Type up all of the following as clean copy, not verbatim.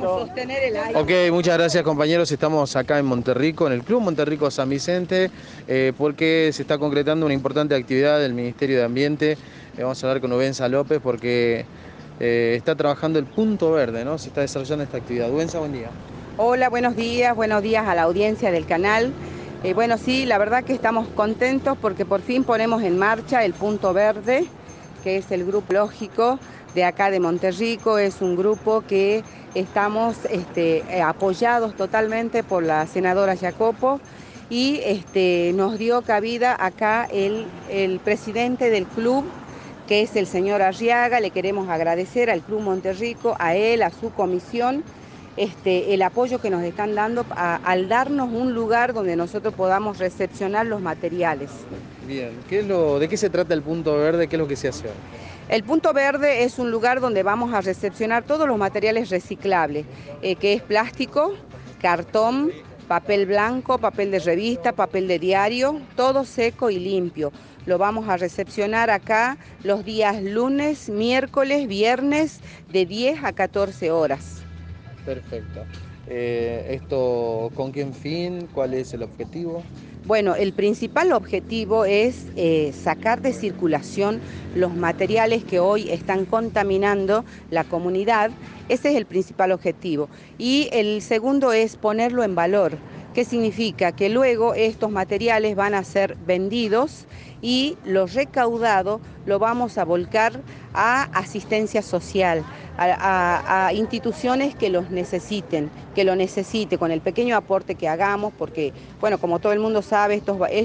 sostener el aire. Ok, muchas gracias compañeros. Estamos acá en Monterrico, en el Club Monterrico San Vicente, porque se está concretando una importante actividad del Ministerio de Ambiente. Vamos a hablar con Ubenza López porque está trabajando el Punto Verde, ¿no? Se está desarrollando esta actividad. Ubenza, buen día. Hola, buenos días a la audiencia del canal. Bueno, sí, la verdad que estamos contentos porque por fin ponemos en marcha el Punto Verde, que es el grupo lógico de acá de Monterrico. Es un grupo que estamos apoyados totalmente por la senadora Jacopo y nos dio cabida acá el presidente del club, que es el señor Arriaga. Le queremos agradecer al Club Monterrico, a él, a su comisión, el apoyo que nos están dando al darnos un lugar donde nosotros podamos recepcionar los materiales. Bien, ¿de qué se trata el Punto Verde? ¿Qué es lo que se hace hoy? El Punto Verde es un lugar donde vamos a recepcionar todos los materiales reciclables, que es plástico, cartón, papel blanco, papel de revista, papel de diario, todo seco y limpio. Lo vamos a recepcionar acá los días lunes, miércoles, viernes, de 10 a 14 horas. Perfecto. ¿Esto con qué fin? ¿Cuál es el objetivo? Bueno, el principal objetivo es sacar de circulación los materiales que hoy están contaminando la comunidad. Ese es el principal objetivo. Y el segundo es ponerlo en valor. ¿Qué significa? Que luego estos materiales van a ser vendidos y lo recaudado lo vamos a volcar a asistencia social, a instituciones que lo necesiten, con el pequeño aporte que hagamos, porque, bueno, como todo el mundo sabe,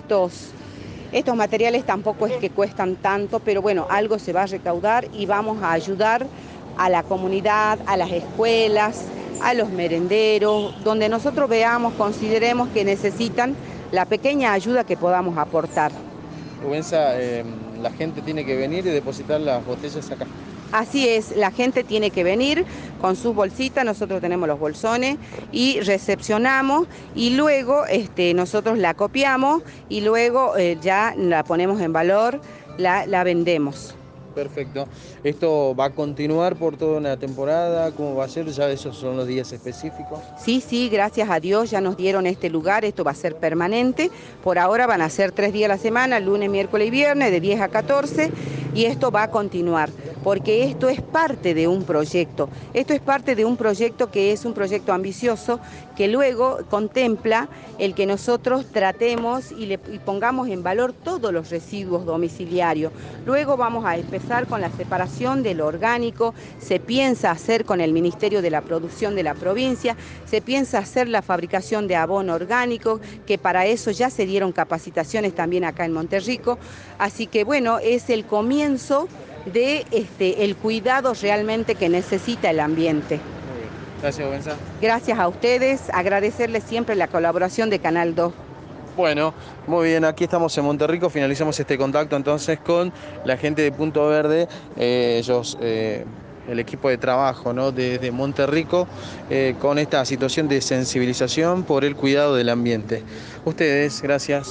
estos materiales tampoco es que cuestan tanto, pero bueno, algo se va a recaudar y vamos a ayudar a la comunidad, a las escuelas, a los merenderos, donde nosotros veamos, consideremos que necesitan la pequeña ayuda que podamos aportar. Ubenza, la gente tiene que venir y depositar las botellas acá. Así es, la gente tiene que venir con sus bolsitas, nosotros tenemos los bolsones y recepcionamos y luego nosotros la copiamos y luego ya la ponemos en valor, la vendemos. Perfecto. ¿Esto va a continuar por toda una temporada? ¿Cómo va a ser? ¿Ya esos son los días específicos? Sí, gracias a Dios ya nos dieron este lugar, esto va a ser permanente. Por ahora van a ser 3 días a la semana, lunes, miércoles y viernes, de 10 a 14, y esto va a continuar, porque esto es parte de un proyecto. Esto es parte de un proyecto que es un proyecto ambicioso, que luego contempla el que nosotros tratemos y pongamos en valor todos los residuos domiciliarios. Luego vamos a empezar con la separación de lo orgánico, se piensa hacer con el Ministerio de la Producción de la provincia, se piensa hacer la fabricación de abono orgánico, que para eso ya se dieron capacitaciones también acá en Monterrico. Así que bueno, es el comienzo de el cuidado realmente que necesita el ambiente. Muy bien. Gracias, Ubenza. Gracias a ustedes, agradecerles siempre la colaboración de Canal 2. Bueno, muy bien, aquí estamos en Monterrico, finalizamos este contacto entonces con la gente de Punto Verde, ellos, el equipo de trabajo, ¿no?, de Monterrico, con esta situación de sensibilización por el cuidado del ambiente. Ustedes, gracias.